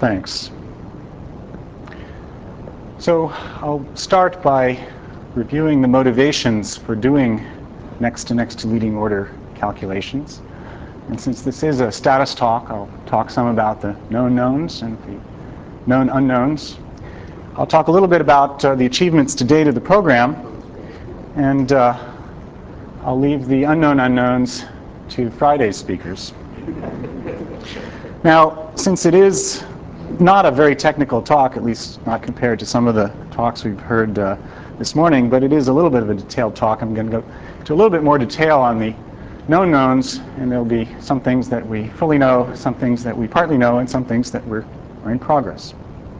Thanks. So I'll start by reviewing the motivations for doing next to leading order calculations. And since this is a status talk, I'll talk some about the known knowns and the known unknowns. I'll talk a little bit about the achievements to date of the program, and I'll leave the unknown unknowns to Friday's speakers. Now, since it is not a very technical talk, at least not compared to some of the talks we've heard this morning, but it is a little bit of a detailed talk. I'm going to go to a little bit more detail on the known knowns, and there'll be some things that we fully know, some things that we partly know, and some things that are in progress.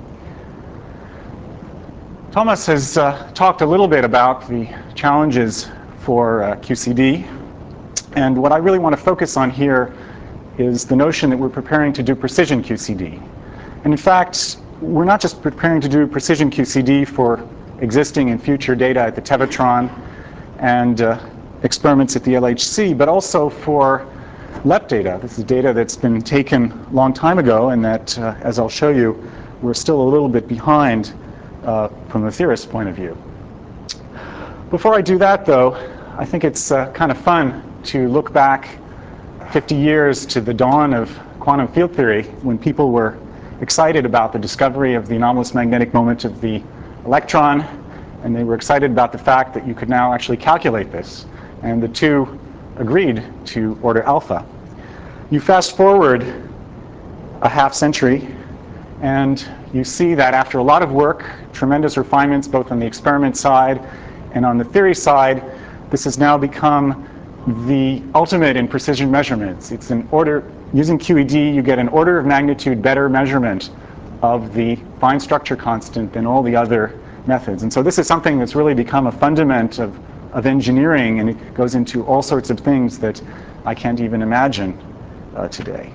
Thomas has talked a little bit about the challenges for QCD, and what I really want to focus on here is the notion that we're preparing to do precision QCD. And in fact, we're not just preparing to do precision QCD for existing and future data at the Tevatron and experiments at the LHC, but also for LEP data. This is data that's been taken a long time ago, and that, as I'll show you, we're still a little bit behind from the theorist's point of view. Before I do that, though, I think it's kind of fun to look back 50 years to the dawn of quantum field theory, when people were excited about the discovery of the anomalous magnetic moment of the electron, and they were excited about the fact that you could now actually calculate this. And the two agreed to order alpha. You fast forward a half century, and you see that after a lot of work, tremendous refinements both on the experiment side and on the theory side, this has now become the ultimate in precision measurements. It's an order, using QED, you get an order of magnitude better measurement of the fine structure constant than all the other methods. And so this is something that's really become a fundament of engineering, and it goes into all sorts of things that I can't even imagine today.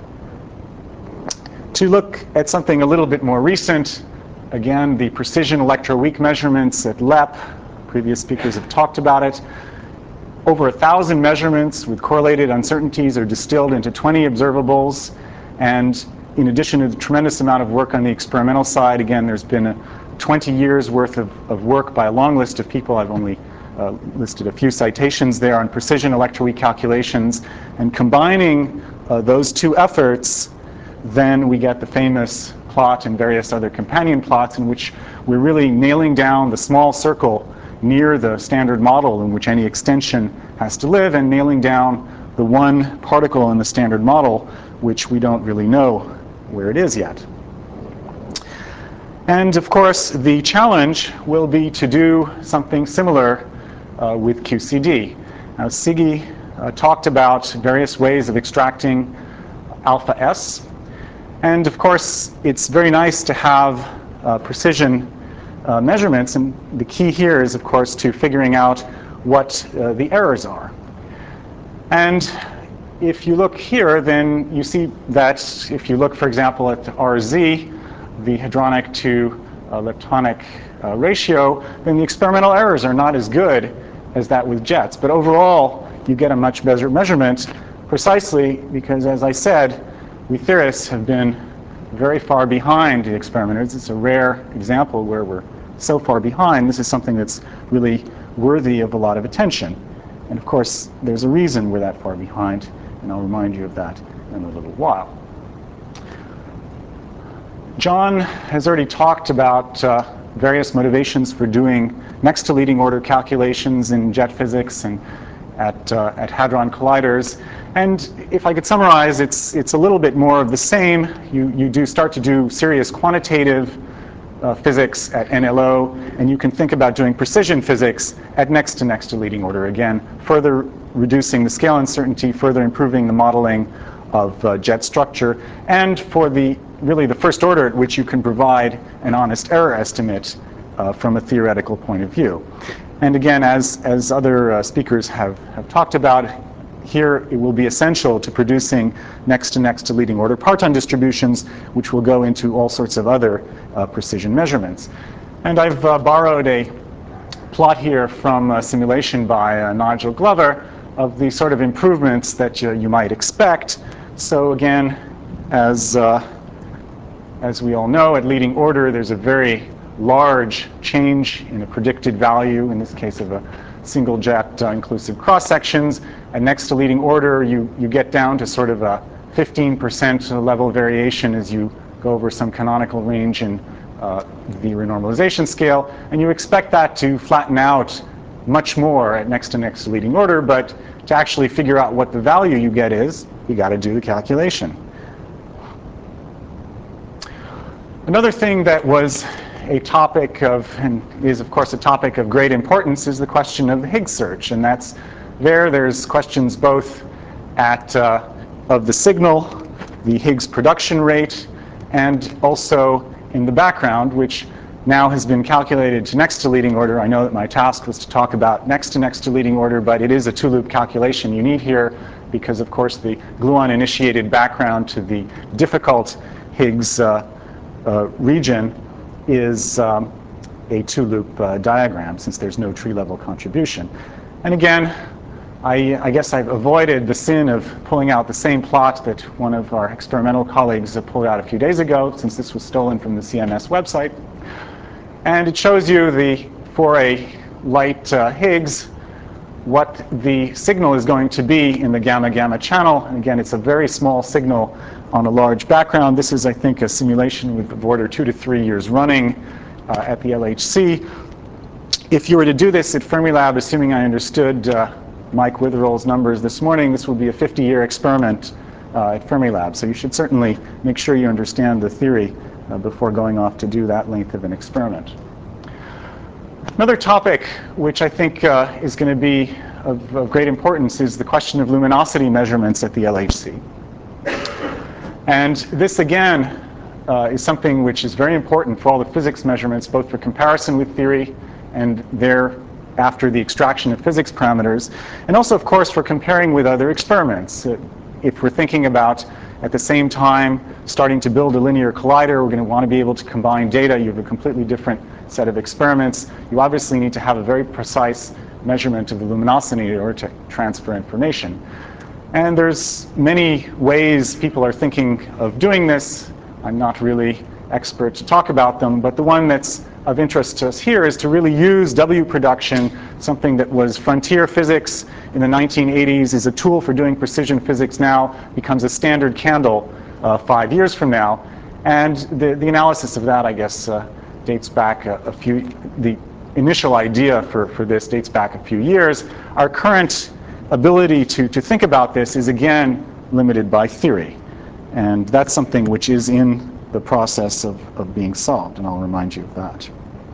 To look at something a little bit more recent, again, the precision electroweak measurements at LEP. Previous speakers have talked about it. Over 1,000 measurements with correlated uncertainties are distilled into 20 observables. And in addition to the tremendous amount of work on the experimental side, again, there's been 20 years worth of work by a long list of people. I've only listed a few citations there on precision electroweak calculations. And combining those two efforts, then we get the famous plot and various other companion plots in which we're really nailing down the small circle near the standard model in which any extension has to live, and nailing down the one particle in the standard model which we don't really know where it is yet. And of course, the challenge will be to do something similar with QCD. Now, Siggy talked about various ways of extracting alpha S. And of course, it's very nice to have precision measurements, and the key here is, of course, to figuring out what the errors are. And if you look here, then you see that if you look, for example, at RZ, the hadronic to leptonic ratio, then the experimental errors are not as good as that with jets. But overall, you get a much better measurement, precisely because, as I said, we theorists have been very far behind the experimenters. It's a rare example where we're so far behind. This is something that's really worthy of a lot of attention. And of course, there's a reason we're that far behind, and I'll remind you of that in a little while. John has already talked about various motivations for doing next to leading order calculations in jet physics and at hadron colliders. And if I could summarize, it's a little bit more of the same. You do start to do serious quantitative physics at NLO, and you can think about doing precision physics at next to leading order, again, further reducing the scale uncertainty, further improving the modeling of jet structure, and for really the first order at which you can provide an honest error estimate from a theoretical point of view. And again, as other speakers have talked about, here it will be essential to producing next to leading order parton distributions, which will go into all sorts of other precision measurements. And I've borrowed a plot here from a simulation by Nigel Glover of the sort of improvements that you might expect. So again, as as we all know, at leading order, there's a very large change in a predicted value, in this case of a single jet inclusive cross sections. And next to leading order, you get down to sort of a 15% level variation as you go over some canonical range in the renormalization scale. And you expect that to flatten out much more at next to leading order. But to actually figure out what the value you get is, you got to do the calculation. Another thing that was a topic of, and is of course a topic of great importance, is the question of the Higgs search. And there's questions both of the signal, the Higgs production rate, and also in the background, which now has been calculated to next to leading order. I know that my task was to talk about next to leading order, but it is a two-loop calculation you need here because, of course, the gluon-initiated background to the difficult Higgs region is a two-loop diagram, since there's no tree-level contribution. And again, I guess I've avoided the sin of pulling out the same plot that one of our experimental colleagues pulled out a few days ago, since this was stolen from the CMS website. And it shows you for a light Higgs, what the signal is going to be in the gamma-gamma channel. And again, it's a very small signal on a large background. This is, I think, a simulation of order 2 to 3 years running at the LHC. If you were to do this at Fermilab, assuming I understood Mike Witherall's numbers this morning, this would be a 50-year experiment at Fermilab. So you should certainly make sure you understand the theory before going off to do that length of an experiment. Another topic which I think is going to be of great importance is the question of luminosity measurements at the LHC. And this, again, is something which is very important for all the physics measurements, both for comparison with theory and thereafter the extraction of physics parameters, and also, of course, for comparing with other experiments. If we're thinking about, at the same time, starting to build a linear collider, we're going to want to be able to combine data. You have a completely different set of experiments. You obviously need to have a very precise measurement of the luminosity in order to transfer information. And there's many ways people are thinking of doing this. I'm not really expert to talk about them, but the one that's of interest to us here is to really use W production, something that was frontier physics in the 1980s, is a tool for doing precision physics now, becomes a standard candle 5 years from now. And the analysis of that, I guess, dates back the initial idea for this dates back a few years. Our current ability to think about this is, again, limited by theory. And that's something which is in the process of being solved, and I'll remind you of that.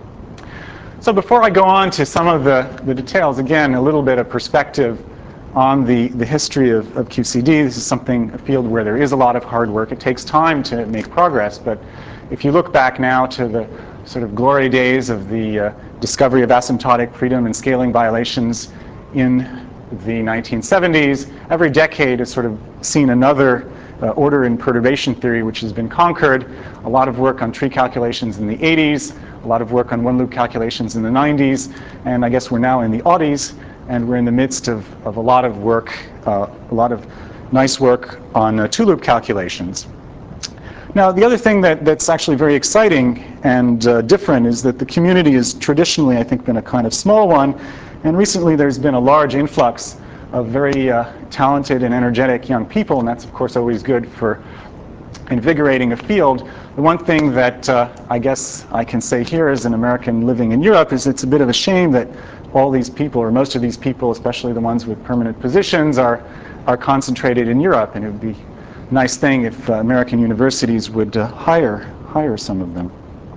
So before I go on to some of the details, again, a little bit of perspective on the history of QCD. This is a field where there is a lot of hard work. It takes time to make progress, but if you look back now to the sort of glory days of the discovery of asymptotic freedom and scaling violations in the 1970s, every decade has sort of seen another order in perturbation theory which has been conquered. A lot of work on tree calculations in the 80s, a lot of work on one-loop calculations in the 90s, and I guess we're now in the aughties, and we're in the midst of a lot of work, a lot of nice work on two-loop calculations. Now, the other thing that's actually very exciting and different is that the community has traditionally, I think, been a kind of small one, and recently there's been a large influx of very talented and energetic young people, and that's, of course, always good for invigorating a field. The one thing that I guess I can say here as an American living in Europe is it's a bit of a shame that all these people, or most of these people, especially the ones with permanent positions, are concentrated in Europe, and it would be a nice thing if American universities would hire some of them.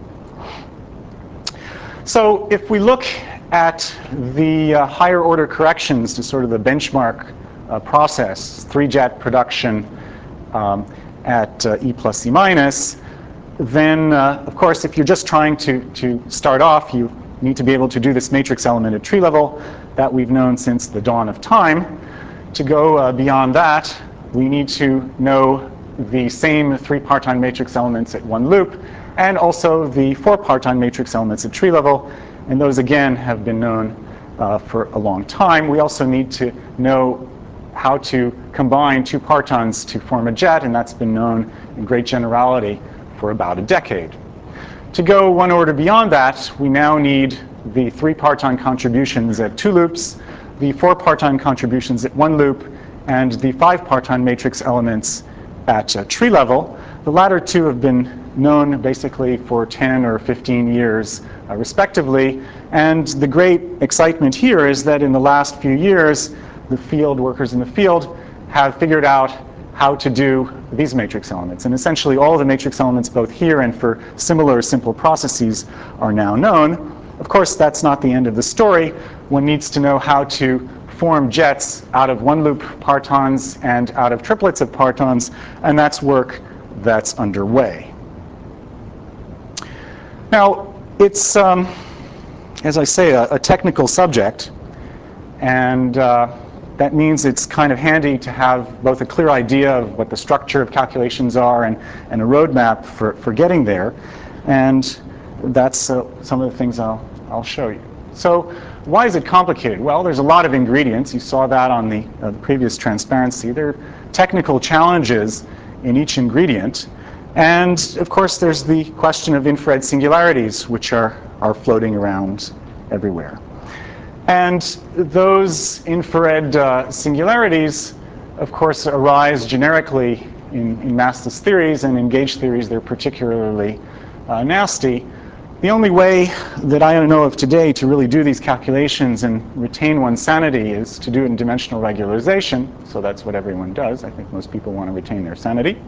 So if we look at the higher order corrections to sort of the benchmark process, 3-jet production at E plus E minus, then of course if you're just trying to start off, you need to be able to do this matrix element at tree level that we've known since the dawn of time. To go beyond that, we need to know the same 3-parton matrix elements at one loop, and also the 4-parton matrix elements at tree level. And those, again, have been known for a long time. We also need to know how to combine 2 partons to form a jet, and that's been known in great generality for about a decade. To go one order beyond that, we now need the 3 parton contributions at 2 loops, the 4 parton contributions at 1 loop, and the 5 parton matrix elements at tree level. The latter 2 have been known basically for 10 or 15 years respectively, and the great excitement here is that in the last few years the field workers in the field have figured out how to do these matrix elements, and essentially all the matrix elements both here and for similar simple processes are now known. Of course, that's not the end of the story. One needs to know how to form jets out of 1 loop partons and out of triplets of partons, and that's work that's underway. Now, it's, as I say, a technical subject, and that means it's kind of handy to have both a clear idea of what the structure of calculations are and a roadmap for getting there. And that's some of the things I'll show you. So why is it complicated? Well, there's a lot of ingredients. You saw that on the previous transparency. There are technical challenges in each ingredient. And of course, there's the question of infrared singularities, which are floating around everywhere. And those infrared singularities, of course, arise generically in massless theories, and in gauge theories they're particularly nasty. The only way that I know of today to really do these calculations and retain one's sanity is to do it in dimensional regularization. So that's what everyone does. I think most people want to retain their sanity.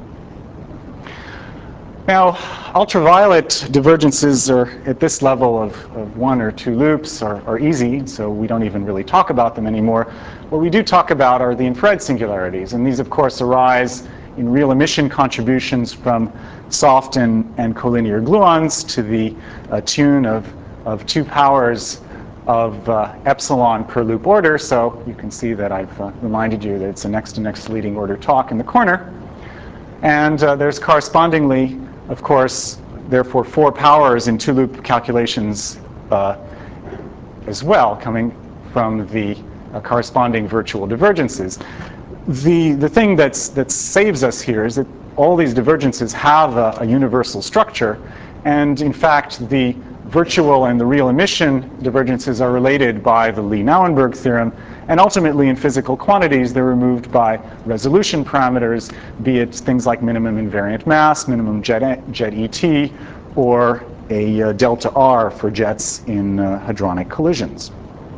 Now, ultraviolet divergences are at this level of 1 or 2 loops are easy, so we don't even really talk about them anymore. What we do talk about are the infrared singularities, and these, of course, arise in real emission contributions from soft and collinear gluons to the tune of 2 powers of epsilon per loop order. So you can see that I've reminded you that it's a next to next leading order talk in the corner. And there's correspondingly, of course, therefore 4 powers in 2 loop calculations as well, coming from the corresponding virtual divergences. The thing that saves us here is that all these divergences have a universal structure, and in fact the virtual and the real emission divergences are related by the Lee-Nauenberg theorem, and ultimately in physical quantities they're removed by resolution parameters, be it things like minimum invariant mass, minimum jet ET, or a delta R for jets in hadronic collisions.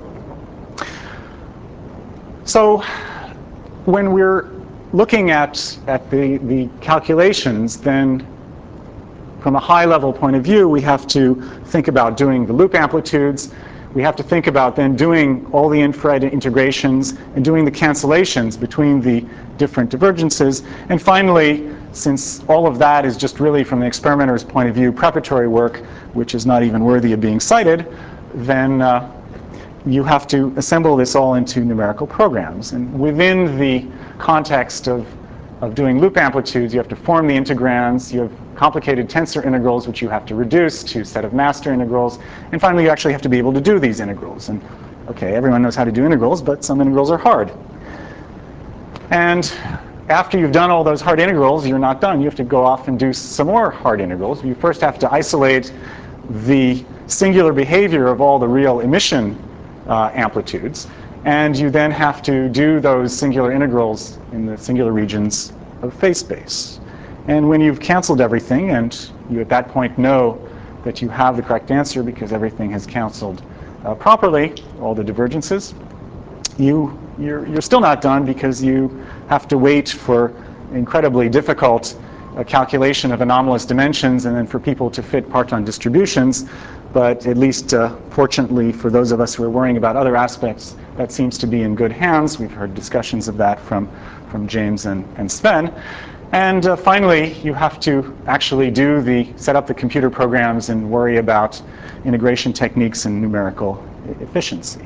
So when we're looking at the calculations, then from a high-level point of view, we have to think about doing the loop amplitudes. We have to think about then doing all the infrared integrations and doing the cancellations between the different divergences. And finally, since all of that is just really from the experimenter's point of view preparatory work, which is not even worthy of being cited, then you have to assemble this all into numerical programs. And within the context of doing loop amplitudes, you have to form the integrands. You have complicated tensor integrals, which you have to reduce to a set of master integrals. And finally, you actually have to be able to do these integrals. And okay, everyone knows how to do integrals, but some integrals are hard. And after you've done all those hard integrals, you're not done. You have to go off and do some more hard integrals. You first have to isolate the singular behavior of all the real emission amplitudes. And you then have to do those singular integrals in the singular regions of phase space. And when you've canceled everything, and you at that point know that you have the correct answer because everything has canceled properly, all the divergences, you're still not done because you have to wait for incredibly difficult calculation of anomalous dimensions and then for people to fit parton distributions. But at least fortunately for those of us who are worrying about other aspects, that seems to be in good hands. We've heard discussions of that from James and Sven. And finally, you have to actually set up the computer programs and worry about integration techniques and numerical efficiency.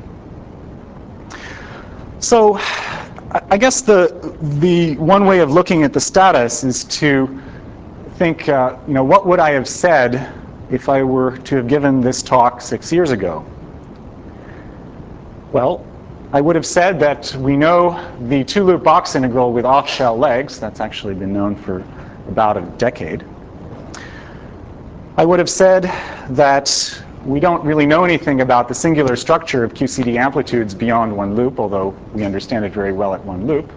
So I guess the one way of looking at the status is to think, what would I have said if I were to have given this talk 6 years ago? Well, I would have said that we know the 2-loop box integral with off-shell legs. That's actually been known for about a decade. I would have said that we don't really know anything about the singular structure of QCD amplitudes beyond one loop, although we understand it very well at one loop.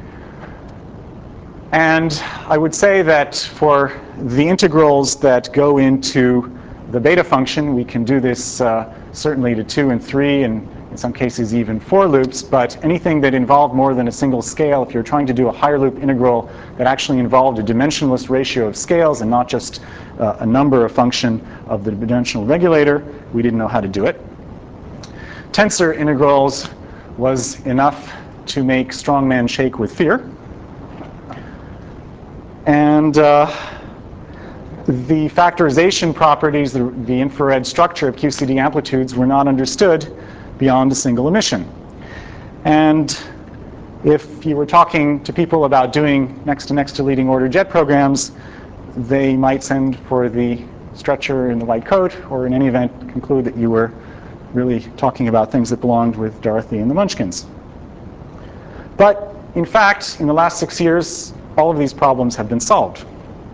And I would say that for the integrals that go into the beta function, we can do this certainly to 2 and 3, and in some cases even 4 loops. But anything that involved more than a single scale, if you're trying to do a higher loop integral that actually involved a dimensionless ratio of scales and not just a number, a function of the dimensional regulator, we didn't know how to do it. Tensor integrals was enough to make strongmen shake with fear. And the factorization properties, the infrared structure of QCD amplitudes were not understood beyond a single emission. And if you were talking to people about doing next to leading order jet programs, they might send for the stretcher in the white coat, or in any event conclude that you were really talking about things that belonged with Dorothy and the Munchkins. But in fact, in the last 6 years, all of these problems have been solved.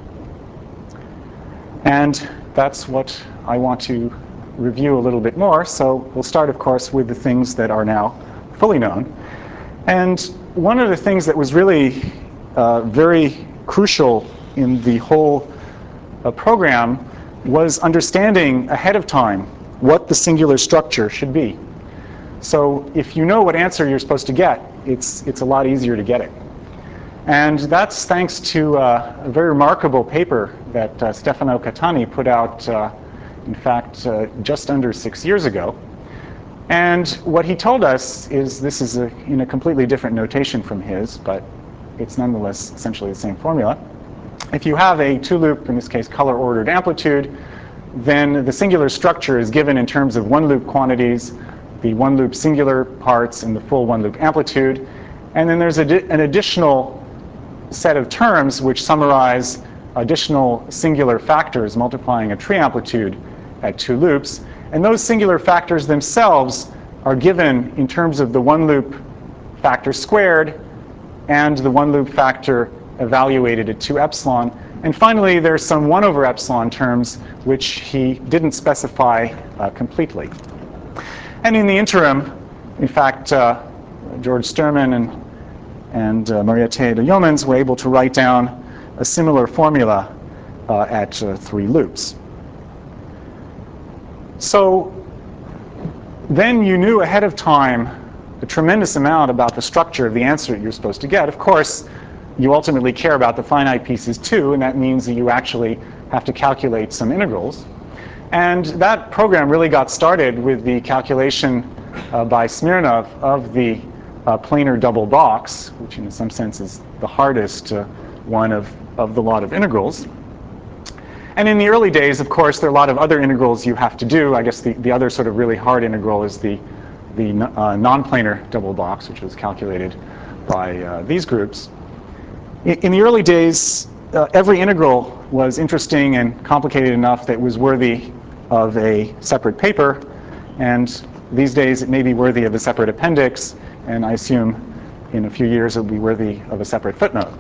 And that's what I want to review a little bit more. So we'll start, of course, with the things that are now fully known. And one of the things that was really very crucial in the whole program was understanding ahead of time what the singular structure should be. So if you know what answer you're supposed to get, it's a lot easier to get it. And that's thanks to a very remarkable paper that Stefano Catani put out, in fact, just under 6 years ago. And what he told us is, this is in a completely different notation from his, but it's nonetheless essentially the same formula. If you have a 2-loop, in this case color-ordered amplitude, then the singular structure is given in terms of 1-loop quantities, the 1-loop singular parts, and the full 1-loop amplitude. And then there's an additional set of terms which summarize additional singular factors multiplying a tree amplitude at 2 loops. And those singular factors themselves are given in terms of the 1-loop factor squared and the 1-loop factor evaluated at 2 epsilon. And finally, there's some 1 over epsilon terms which he didn't specify completely. And in the interim, in fact, George Sterman and Mariette de Yeomans were able to write down a similar formula at 3 loops. So then you knew ahead of time a tremendous amount about the structure of the answer that you're supposed to get. Of course, you ultimately care about the finite pieces too, and that means that you actually have to calculate some integrals. And that program really got started with the calculation by Smirnov of the planar double box, which in some sense is the hardest one of the lot of integrals. And in the early days, of course, there are a lot of other integrals you have to do. I guess the other sort of really hard integral is the non-planar double box, which was calculated by these groups. In the early days, every integral was interesting and complicated enough that it was worthy of a separate paper. And these days, it may be worthy of a separate appendix. And I assume in a few years, it will be worthy of a separate footnote.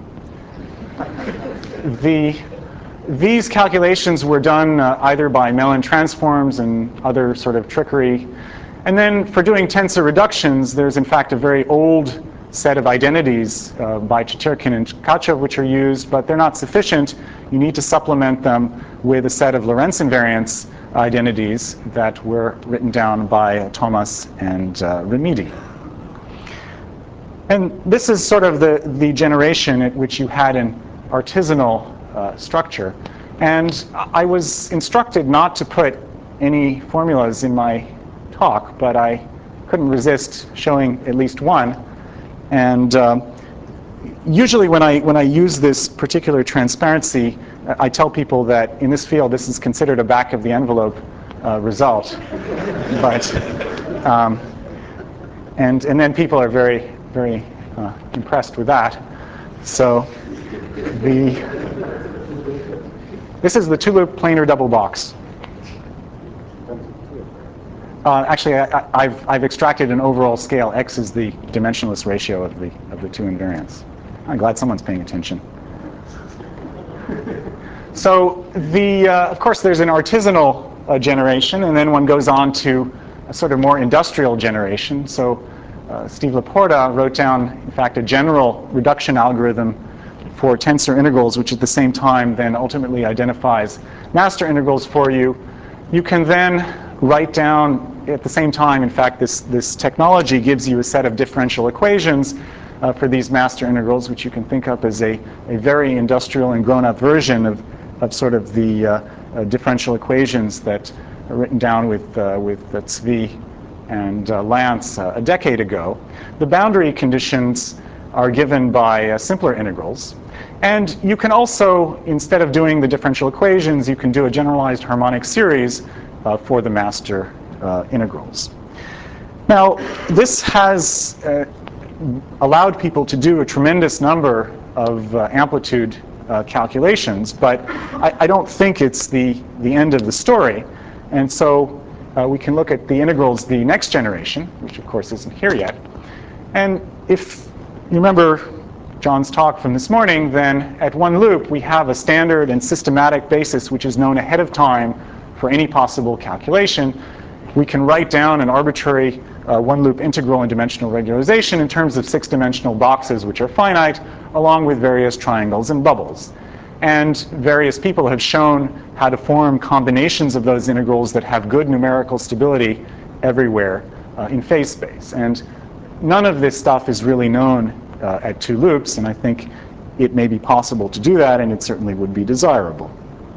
These calculations were done either by Mellin transforms and other sort of trickery. And then for doing tensor reductions, there's in fact a very old set of identities by Chichirkin and Tkachov which are used, but they're not sufficient. You need to supplement them with a set of Lorentz invariance identities that were written down by Thomas and Remedi. And this is sort of the generation at which you had an artisanal structure. And I was instructed not to put any formulas in my talk, but I couldn't resist showing at least one. And usually when I use this particular transparency, I tell people that in this field, this is considered a back of the envelope result. But and then people are very, very impressed with that. So this is the 2-loop planar double box. Actually, I've extracted an overall scale. X is the dimensionless ratio of the 2 invariants. I'm glad someone's paying attention. So of course, there's an artisanal generation, and then one goes on to a sort of more industrial generation. So Steve Laporta wrote down, in fact, a general reduction algorithm for tensor integrals, which at the same time then ultimately identifies master integrals for you. You can then write down at the same time, in fact, this technology gives you a set of differential equations for these master integrals, which you can think of as a very industrial and grown-up version of sort of the differential equations that are written down with Zvi and Lance a decade ago. The boundary conditions are given by simpler integrals. And you can also, instead of doing the differential equations, you can do a generalized harmonic series for the master integrals. Now, this has allowed people to do a tremendous number of amplitude calculations, but I don't think it's the end of the story. And so we can look at the integrals, the next generation, which of course isn't here yet. And if you remember John's talk from this morning, then at one loop we have a standard and systematic basis which is known ahead of time for any possible calculation. We can write down an arbitrary one-loop integral and dimensional regularization in terms of six-dimensional boxes which are finite, along with various triangles and bubbles. And various people have shown how to form combinations of those integrals that have good numerical stability everywhere in phase space. And none of this stuff is really known at two loops, and I think it may be possible to do that, and it certainly would be desirable.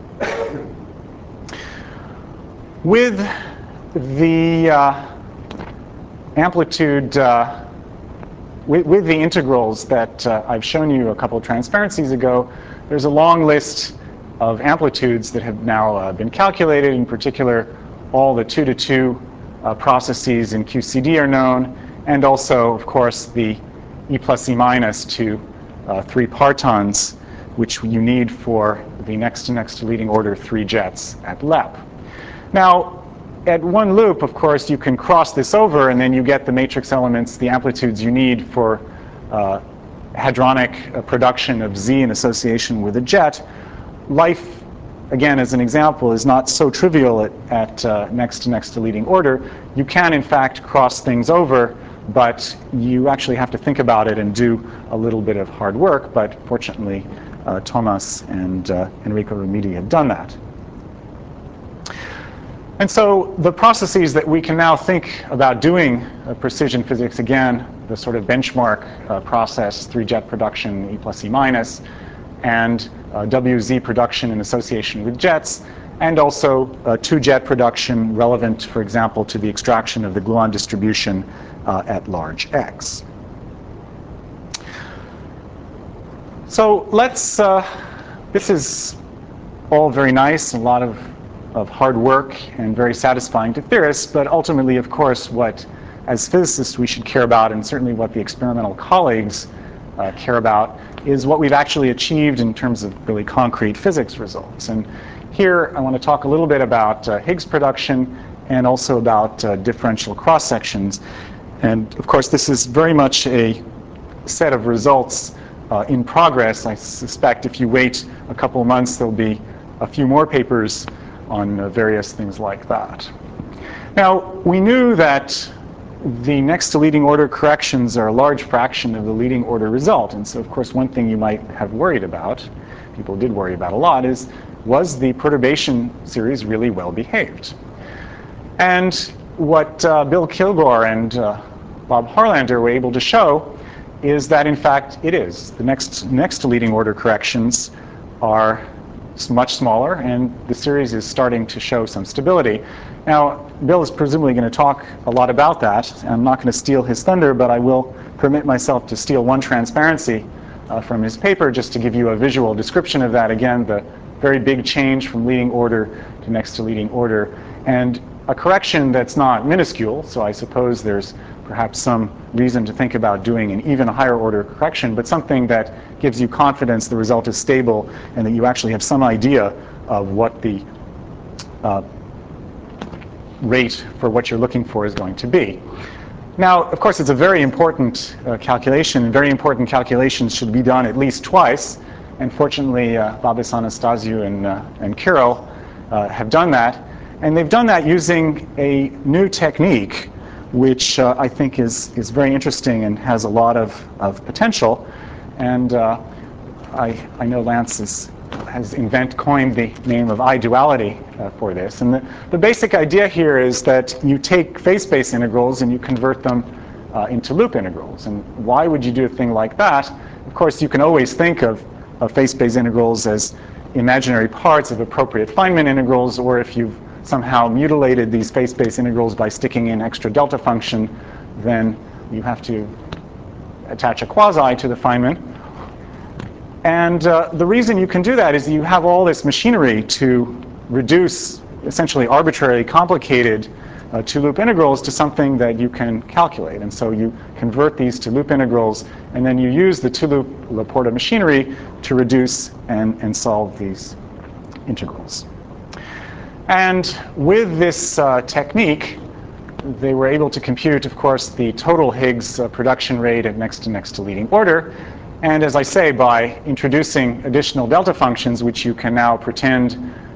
With the amplitude, with the integrals that I've shown you a couple of transparencies ago, there's a long list of amplitudes that have now been calculated. In particular, all the 2-to-2 processes in QCD are known, and also, of course, the E plus E minus to 3 partons, which you need for the next to leading order 3 jets at LEP. Now, at one loop, of course, you can cross this over, and then you get the matrix elements, the amplitudes you need for hadronic production of Z in association with a jet. Life, again, as an example, is not so trivial at next to leading order. You can, in fact, cross things over, but you actually have to think about it and do a little bit of hard work. But fortunately, Thomas and Enrico Remedi have done that. And so the processes that we can now think about doing precision physics, again, the sort of benchmark process, 3-jet production, E plus E minus, and WZ production in association with jets, and also 2-jet production relevant, for example, to the extraction of the gluon distribution at large X. So let's, this is all very nice, a lot of hard work and very satisfying to theorists, but ultimately, of course, what as physicists we should care about, and certainly what the experimental colleagues care about, is what we've actually achieved in terms of really concrete physics results. And here I want to talk a little bit about Higgs production and also about differential cross sections. And of course, this is very much a set of results in progress. I suspect if you wait a couple of months, there'll be a few more papers on various things like that. Now, we knew that the next to leading order corrections are a large fraction of the leading order result. And so, of course, one thing you might have worried about, people did worry about a lot, is was the perturbation series really well behaved? And what Bill Kilgore and Bob Harlander were able to show is that, in fact, it is. The next to leading order corrections are much smaller, and the series is starting to show some stability. Now, Bill is presumably going to talk a lot about that. I'm not going to steal his thunder, but I will permit myself to steal one transparency from his paper just to give you a visual description of that. Again, the very big change from leading order to next to leading order, and a correction that's not minuscule, so I suppose there's perhaps some reason to think about doing an even higher order correction, but something that gives you confidence the result is stable and that you actually have some idea of what the rate for what you're looking for is going to be. Now, of course, it's a very important calculation. Very important calculations should be done at least twice. And fortunately, Babis Anastasiou and Kirill have done that. And they've done that using a new technique, which I think is very interesting and has a lot of potential. And I know Lance has coined the name of I-duality for this. And the basic idea here is that you take phase space integrals and you convert them into loop integrals. And why would you do a thing like that? Of course, you can always think of phase space integrals as imaginary parts of appropriate Feynman integrals, or if you've somehow mutilated these phase space integrals by sticking in extra delta function, then you have to attach a quasi to the Feynman. And the reason you can do that is you have all this machinery to reduce essentially arbitrarily complicated two-loop integrals to something that you can calculate. And so you convert these to loop integrals, and then you use the two-loop Laporta machinery to reduce and solve these integrals. And with this technique, they were able to compute, of course, the total Higgs production rate at next to leading order. And as I say, by introducing additional delta functions, which you can now pretend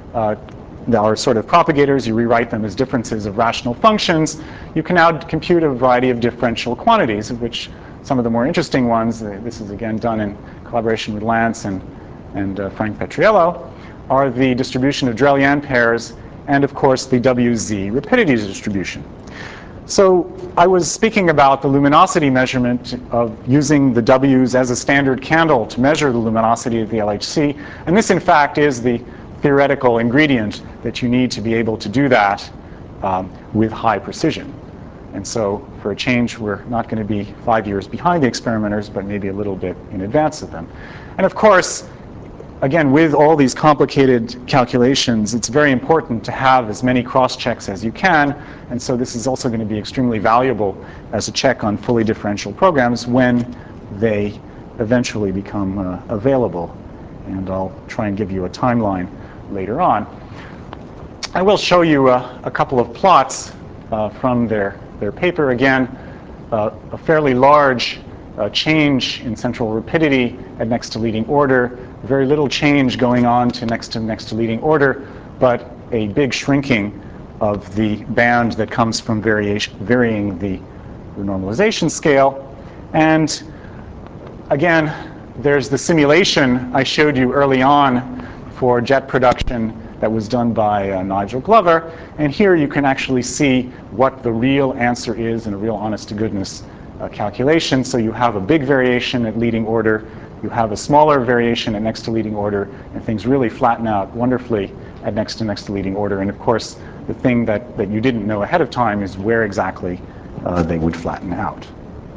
are sort of propagators, you rewrite them as differences of rational functions, you can now compute a variety of differential quantities, of which some of the more interesting ones, this is again done in collaboration with Lance and Frank Petriello, are the distribution of Drell-Yan pairs and, of course, the WZ rapidity distribution. So I was speaking about the luminosity measurement of using the W's as a standard candle to measure the luminosity of the LHC. And this, in fact, is the theoretical ingredient that you need to be able to do that with high precision. And so for a change, we're not going to be 5 years behind the experimenters, but maybe a little bit in advance of them. And of course, again, with all these complicated calculations, it's very important to have as many cross-checks as you can. And so this is also going to be extremely valuable as a check on fully differential programs when they eventually become available. And I'll try and give you a timeline later on. I will show you a couple of plots from their paper. Again, a fairly large change in central rapidity at next to leading order, very little change going on to next to leading order, but a big shrinking of the band that comes from varying the normalization scale. And again, there's the simulation I showed you early on for jet production that was done by Nigel Glover. And here you can actually see what the real answer is in a real honest-to-goodness calculation. So you have a big variation at leading order, you have a smaller variation at next to leading order, and things really flatten out wonderfully at next to leading order. And of course, the thing that you didn't know ahead of time is where exactly they would flatten out.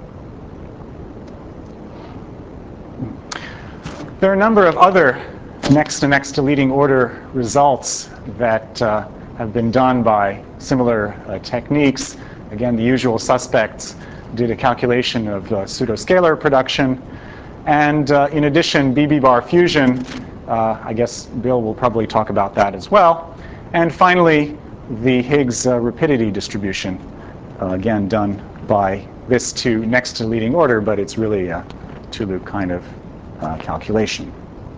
There are a number of other next to leading order results that have been done by similar techniques. Again, the usual suspects did a calculation of pseudoscalar production. And in addition, BB bar fusion, I guess Bill will probably talk about that as well. And finally, the Higgs rapidity distribution, again done by this to next to leading order, but it's really a two-loop kind of calculation.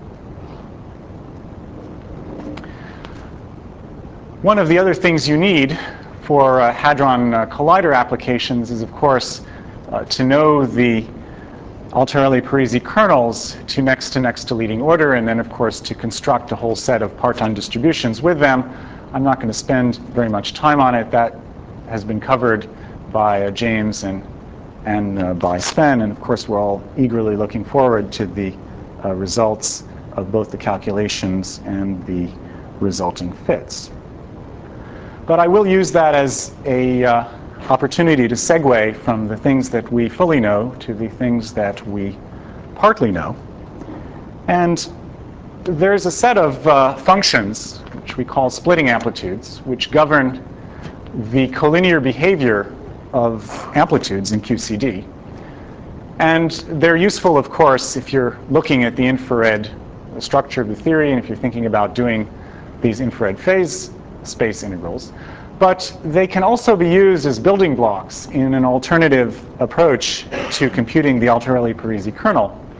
One of the other things you need for Hadron Collider applications is, of course, to know the Altarelli-Parisi kernels to next to leading order, and then, of course, to construct a whole set of parton distributions with them. I'm not going to spend very much time on it. That has been covered by James and by Sven, and of course, we're all eagerly looking forward to the results of both the calculations and the resulting fits. But I will use that as a opportunity to segue from the things that we fully know to the things that we partly know. And there's a set of functions, which we call splitting amplitudes, which govern the collinear behavior of amplitudes in QCD. And they're useful, of course, if you're looking at the infrared structure of the theory and if you're thinking about doing these infrared phase space integrals. But they can also be used as building blocks in an alternative approach to computing the Altarelli-Parisi kernel.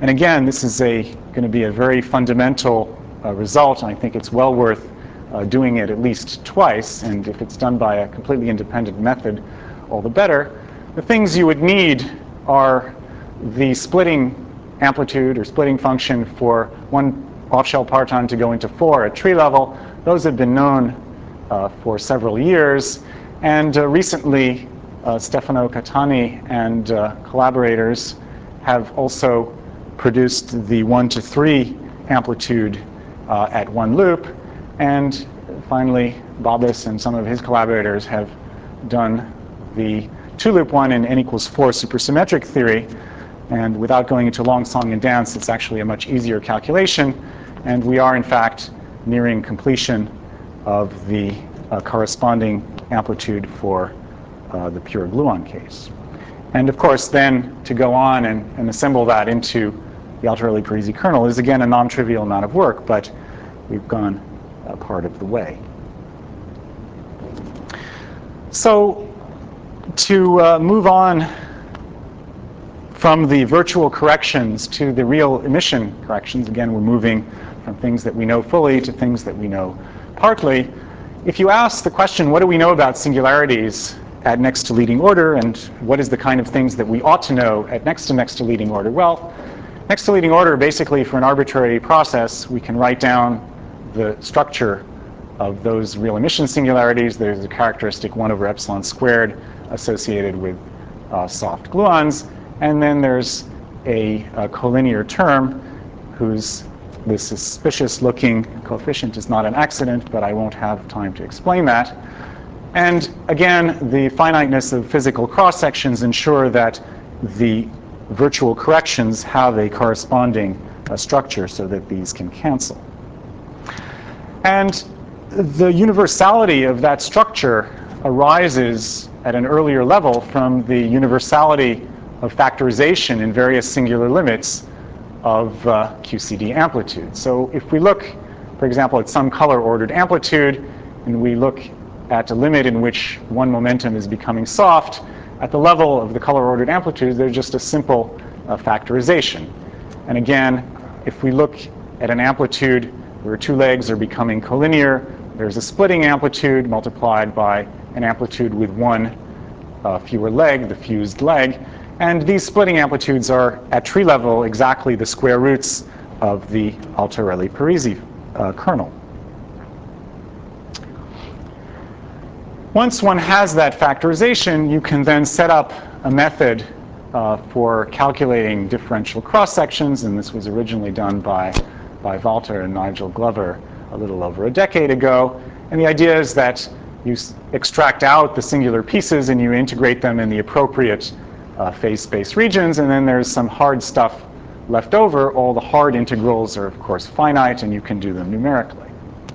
And again, this is going to be a very fundamental result, and I think it's well worth doing it at least twice, and if it's done by a completely independent method, all the better. The things you would need are the splitting amplitude or splitting function for one off-shell parton to go into 4 at tree level. Those have been known for several years, and recently Stefano Catani and collaborators have also produced the 1 to 3 amplitude at one loop, and finally Babis and some of his collaborators have done the 2-loop one in n equals 4 supersymmetric theory. And without going into long song and dance, it's actually a much easier calculation, and we are in fact nearing completion of the corresponding amplitude for the pure gluon case. And of course then to go on and assemble that into the Alter-Early Parisi kernel is again a non-trivial amount of work, but we've gone part of the way. So to move on from the virtual corrections to the real emission corrections, again we're moving from things that we know fully to things that we know partly. If you ask the question, what do we know about singularities at next to leading order, and what is the kind of things that we ought to know at next to leading order? Well, next to leading order, basically for an arbitrary process, we can write down the structure of those real emission singularities. There's a characteristic 1 over epsilon squared associated with soft gluons. And then there's a collinear term whose the suspicious-looking coefficient is not an accident, but I won't have time to explain that. And again, the finiteness of physical cross-sections ensure that the virtual corrections have a corresponding structure so that these can cancel. And the universality of that structure arises at an earlier level from the universality of factorization in various singular limits of QCD amplitude. So if we look, for example, at some color-ordered amplitude, and we look at a limit in which one momentum is becoming soft, at the level of the color-ordered amplitude, there's just a simple factorization. And again, if we look at an amplitude where 2 legs are becoming collinear, there's a splitting amplitude multiplied by an amplitude with 1 fewer leg, the fused leg. And these splitting amplitudes are, at tree level, exactly the square roots of the Alter-Early Parisi kernel. Once one has that factorization, you can then set up a method for calculating differential cross-sections, and this was originally done by Walter and Nigel Glover a little over a decade ago. And the idea is that you extract out the singular pieces and you integrate them in the appropriate phase space regions, and then there's some hard stuff left over. All the hard integrals are, of course, finite, and you can do them numerically.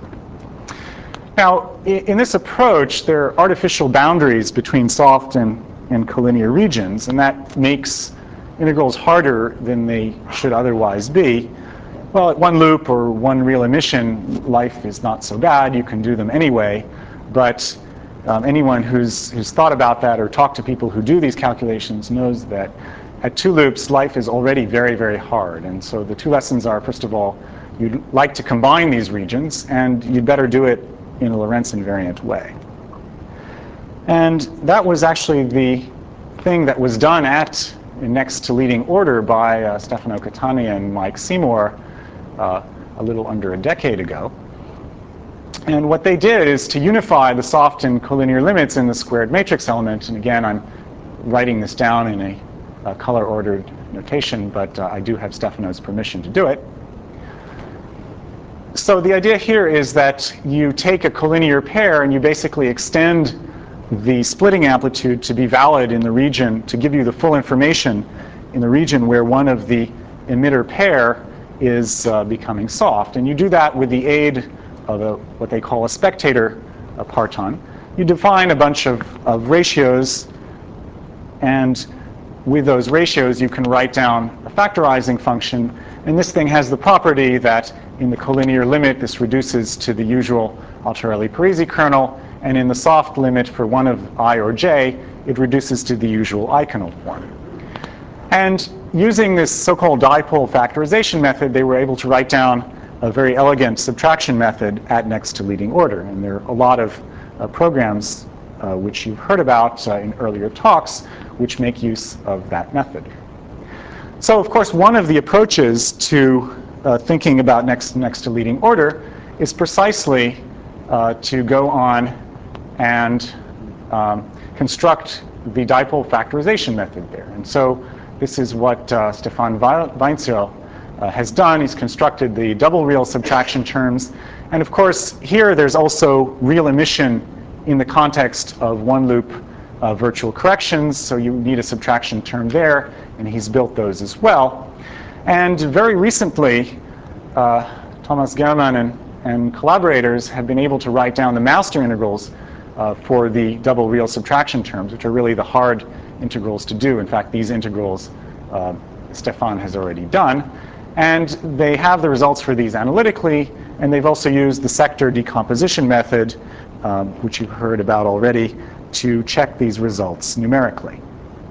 Now, in this approach, there are artificial boundaries between soft and collinear regions, and that makes integrals harder than they should otherwise be. Well, at one loop or one real emission, life is not so bad. You can do them anyway, but anyone who's thought about that or talked to people who do these calculations knows that at 2 loops, life is already very, very hard. And so the 2 lessons are, first of all, you'd like to combine these regions, and you'd better do it in a Lorentz invariant way. And that was actually the thing that was done at next to leading order by Stefano Catani and Mike Seymour a little under a decade ago. And what they did is to unify the soft and collinear limits in the squared matrix element. And again, I'm writing this down in a color-ordered notation, but I do have Stefano's permission to do it. So the idea here is that you take a collinear pair and you basically extend the splitting amplitude to be valid in the region, to give you the full information in the region where one of the emitter pair is becoming soft. And you do that with the aid of what they call a spectator parton. You define a bunch of ratios, and with those ratios you can write down a factorizing function. And this thing has the property that in the collinear limit this reduces to the usual Alter-Early Parisi kernel, and in the soft limit for one of I or j it reduces to the usual I-kernel form. And using this so-called dipole factorization method, they were able to write down a very elegant subtraction method at next to leading order. And there are a lot of programs which you've heard about in earlier talks which make use of that method. So, of course, one of the approaches to thinking about next to leading order is precisely to go on and construct the dipole factorization method there. And so this is what Stefan Weinzierl has done. He's constructed the double real subtraction terms. And of course, here there's also real emission in the context of one loop virtual corrections. So you need a subtraction term there, and he's built those as well. And very recently, Thomas Germann and collaborators have been able to write down the master integrals for the double real subtraction terms, which are really the hard integrals to do. In fact, these integrals Stefan has already done. And they have the results for these analytically, and they've also used the sector decomposition method, which you've heard about already, to check these results numerically.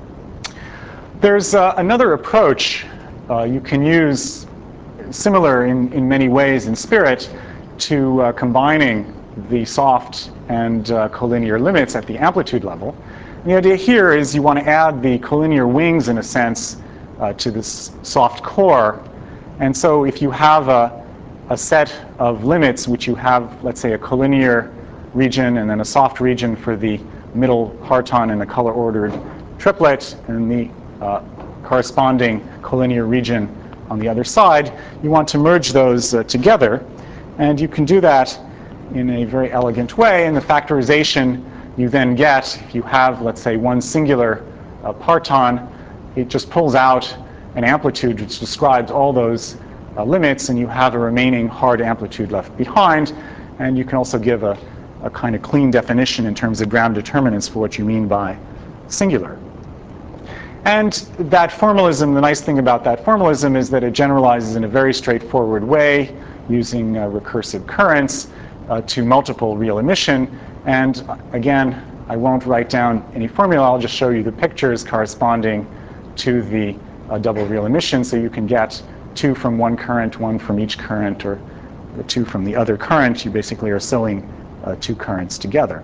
There's another approach you can use, similar in many ways in spirit, to combining the soft and collinear limits at the amplitude level. And the idea here is you want to add the collinear wings, in a sense, to this soft core. And so if you have a set of limits which you have, let's say, a collinear region and then a soft region for the middle parton and the color-ordered triplet, and the corresponding collinear region on the other side, you want to merge those together. And you can do that in a very elegant way. And the factorization you then get, if you have, let's say, one singular parton, it just pulls out an amplitude which describes all those limits, and you have a remaining hard amplitude left behind. And you can also give a kind of clean definition in terms of ground determinants for what you mean by singular. And that formalism, the nice thing about that formalism is that it generalizes in a very straightforward way using recursive currents to multiple real emission. And again, I won't write down any formula. I'll just show you the pictures corresponding to the double real emission, so you can get two from one current, one from each current, or two from the other current. You basically are sewing two currents together.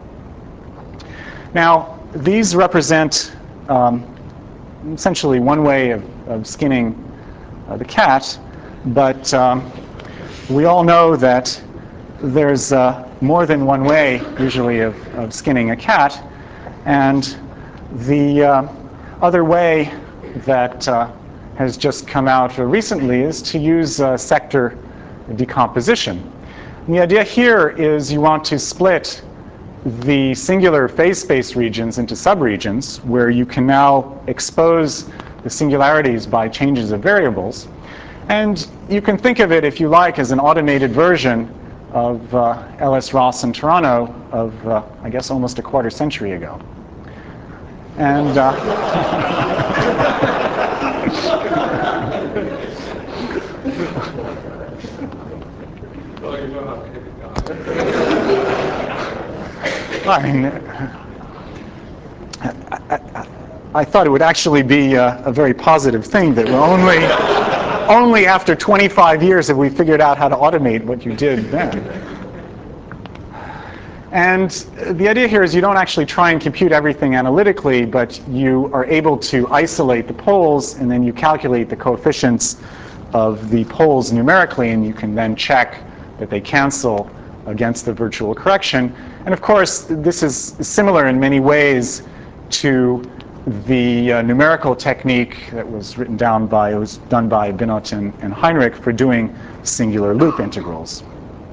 Now, these represent essentially one way of skinning the cat, but we all know that there's more than one way, usually, of skinning a cat. And the other way that has just come out recently is to use sector decomposition. And the idea here is you want to split the singular phase space regions into subregions, where you can now expose the singularities by changes of variables. And you can think of it, if you like, as an automated version of L.S. Ross and Toronto of, I guess, almost a quarter century ago. And I thought it would actually be a very positive thing that we're only after 25 years have we figured out how to automate what you did then. And the idea here is you don't actually try and compute everything analytically, but you are able to isolate the poles, and then you calculate the coefficients of the poles numerically, and you can then check that they cancel against the virtual correction. And of course, this is similar in many ways to the numerical technique that was done by Binot and Heinrich for doing singular loop integrals.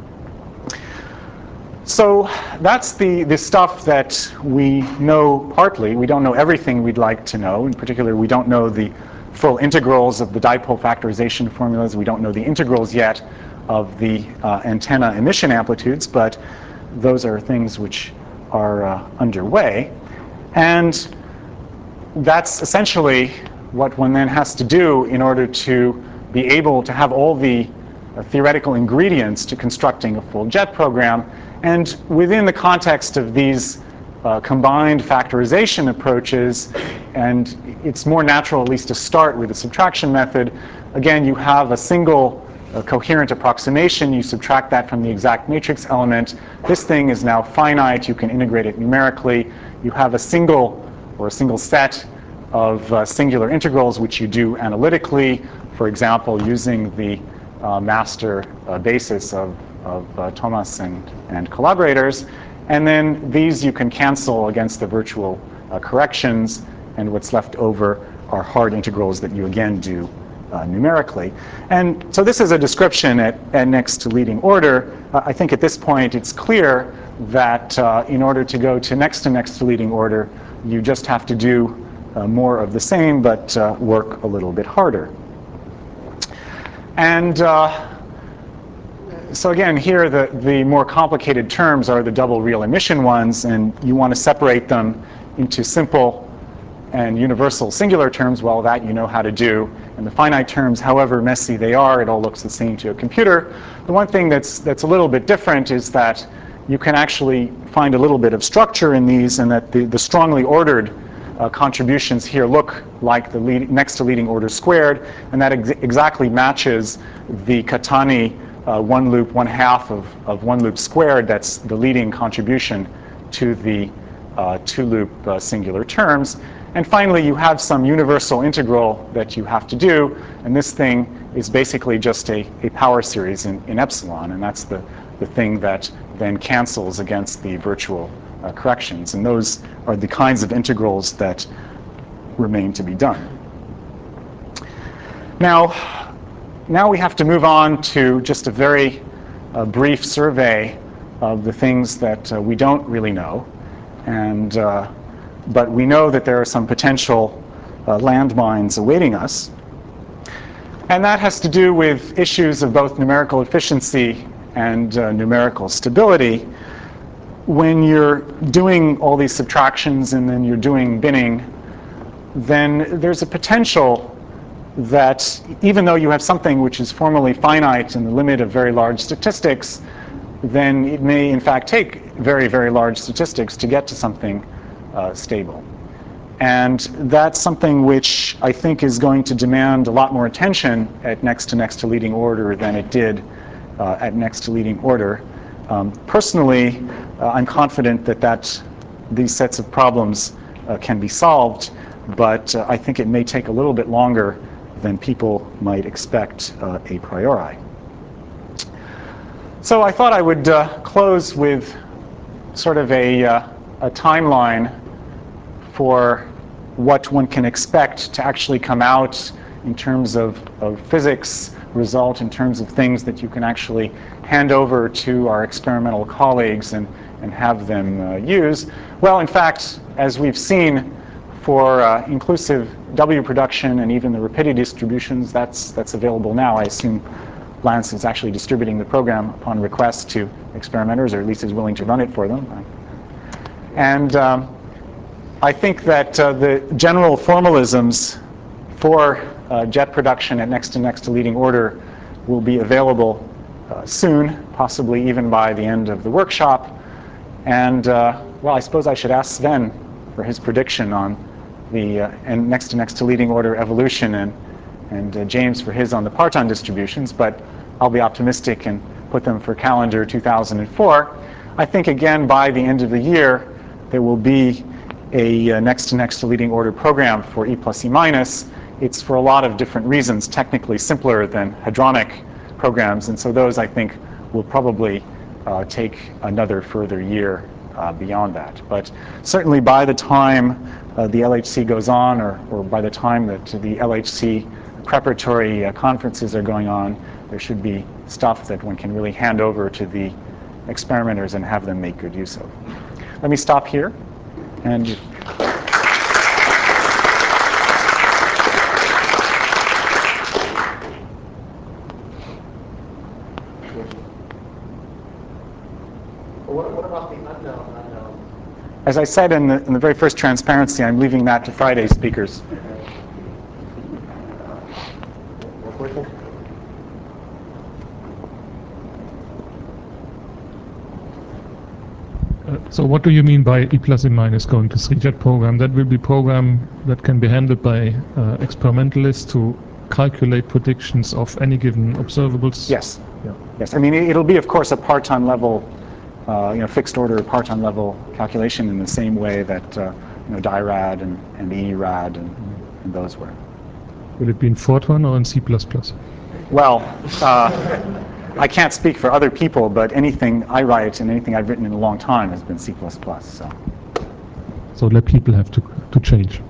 So that's the stuff that we know partly. We don't know everything we'd like to know. In particular, we don't know the full integrals of the dipole factorization formulas. We don't know the integrals yet of the antenna emission amplitudes, but those are things which are underway. And that's essentially what one then has to do in order to be able to have all the theoretical ingredients to constructing a full jet program. And within the context of these combined factorization approaches, and it's more natural at least to start with the subtraction method. Again, you have a single coherent approximation. You subtract that from the exact matrix element. This thing is now finite. You can integrate it numerically. You have a single set of singular integrals, which you do analytically, for example, using the master basis of Thomas and collaborators. And then these you can cancel against the virtual corrections, and what's left over are hard integrals that you again do numerically. And so this is a description at next to leading order. I think at this point it's clear that in order to go to next to leading order, you just have to do more of the same, but work a little bit harder. And so again, here the more complicated terms are the double real emission ones, and you want to separate them into simple and universal singular terms. Well, that you know how to do. And the finite terms, however messy they are, it all looks the same to a computer. The one thing that's a little bit different is that you can actually find a little bit of structure in these, and that the strongly ordered contributions here look like the next to leading order squared, and that exactly matches the Catani one loop, one half of one loop squared. That's the leading contribution to the two loop singular terms. And finally, you have some universal integral that you have to do, and this thing is basically just a power series in epsilon, and that's the thing that then cancels against the virtual corrections. And those are the kinds of integrals that remain to be done. Now we have to move on to just a very brief survey of the things that we don't really know. And but we know that there are some potential landmines awaiting us. And that has to do with issues of both numerical efficiency and numerical stability. When you're doing all these subtractions and then you're doing binning, then there's a potential that even though you have something which is formally finite in the limit of very large statistics, then it may in fact take very, very large statistics to get to something stable. And that's something which I think is going to demand a lot more attention at next to leading order than it did at next to leading order. Personally, I'm confident that these sets of problems can be solved, but I think it may take a little bit longer than people might expect a priori. So I thought I would close with sort of a timeline for what one can expect to actually come out in terms of physics result, in terms of things that you can actually hand over to our experimental colleagues and have them use. Well, in fact, as we've seen for inclusive W production and even the rapidity distributions, that's available now. I assume Lance is actually distributing the program upon request to experimenters, or at least is willing to run it for them. And I think that the general formalisms for jet production at next to leading order will be available soon, possibly even by the end of the workshop. And well, I suppose I should ask Sven for his prediction on the next to leading order evolution, and James for his on the parton distributions, but I'll be optimistic and put them for calendar 2004. I think again by the end of the year there will be a next to leading order program for E plus E minus. It's for a lot of different reasons technically simpler than hadronic programs, and so those I think will probably take another further year beyond that. But certainly by the time the LHC goes on, or by the time that the LHC preparatory conferences are going on, there should be stuff that one can really hand over to the experimenters and have them make good use of. Let me stop here. And what about the unknown? As I said in the very first transparency, I'm leaving that to Friday's speakers. So what do you mean by E plus E minus going to 3-jet program? That will be program that can be handled by experimentalists to calculate predictions of any given observables? Yes. Yeah. Yes. I mean, it'll be, of course, a parton level, fixed order parton level calculation in the same way that DIRAD and ERAD and those were. Will it be in Fortran or in C++? Well, I can't speak for other people, but anything I write and anything I've written in a long time has been C++. So let people have to change.